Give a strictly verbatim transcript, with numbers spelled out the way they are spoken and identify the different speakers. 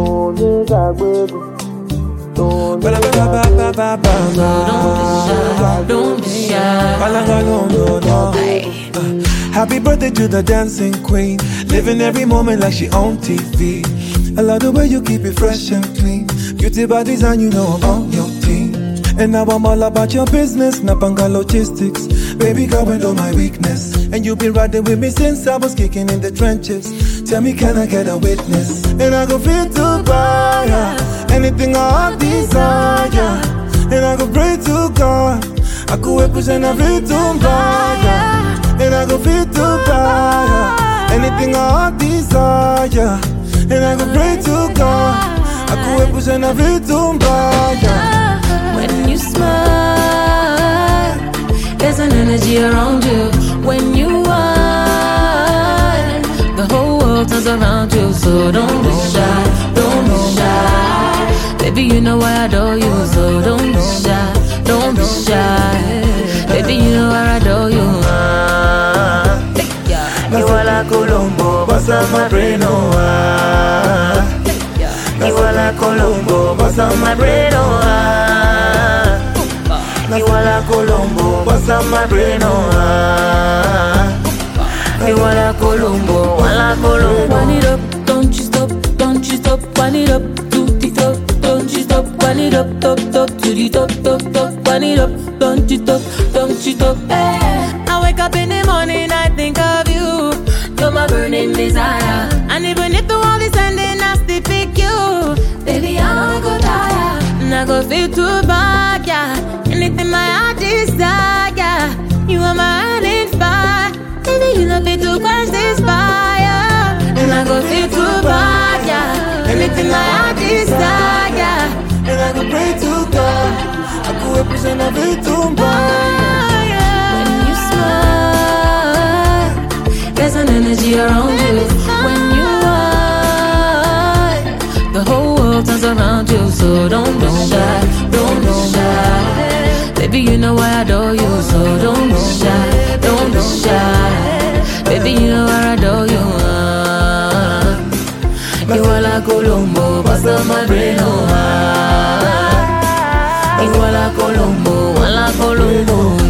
Speaker 1: Don't be
Speaker 2: shy, don't be shy.
Speaker 3: Happy birthday to the dancing queen, living every moment like she on T V. I love the way you keep it fresh and clean. Beauty by design, you know I'm on your team. And now I'm all about your business, Napanga logistics. Baby girl, we know my weakness. And you've been riding with me since I was kicking in the trenches. Tell me, can I get a witness? And I go feel to buy ya anything I desire. And I go pray to God I could represent a feel to buy ya. And I go feel to buy ya anything I desire. And I go pray to God I could represent a feel to buy ya.
Speaker 2: When you smile, there's an energy around you. When you whine, the whole world turns around you. So don't be shy, don't be shy. Baby, you know I adore you. So don't be shy, don't be shy. Baby, you know I adore you. Ah.
Speaker 3: You are like Colombo, bust my brain, oh ah. You are like Colombo, bust my brain, oh ah. You are like Colombo, bust my brain, oh ah. You are like Colombo, like Colombo.
Speaker 2: Wind it up, don't you stop, don't you stop. Wind it up, to the top, don't you stop. Wind it up, top, top, to the top, top, top. Wind it up, don't you stop, don't you stop. Hey, I wake up in the morning, I think of you. You're my burning desire. And even if the world is ending, I still pick you. Baby, I know I go die, and I go feel too bad, yeah. Anything my heart desire, you are my burning fire. Baby, you love me to quench this fire. And I go feel too bad, yeah. Anything my heart desire.
Speaker 3: And I go pray to God I could represent a feel to buy ya.
Speaker 2: When you smile, there's an energy around you. When you whine, the whole world turns around you. So don't be shy, don't be shy. Baby, you know I adore you. So don't be shy, don't be shy. Baby, you know I adore you. Ah. You are like Colombo, bust up my brain, oh ah. You are like Colombo, like Colombo.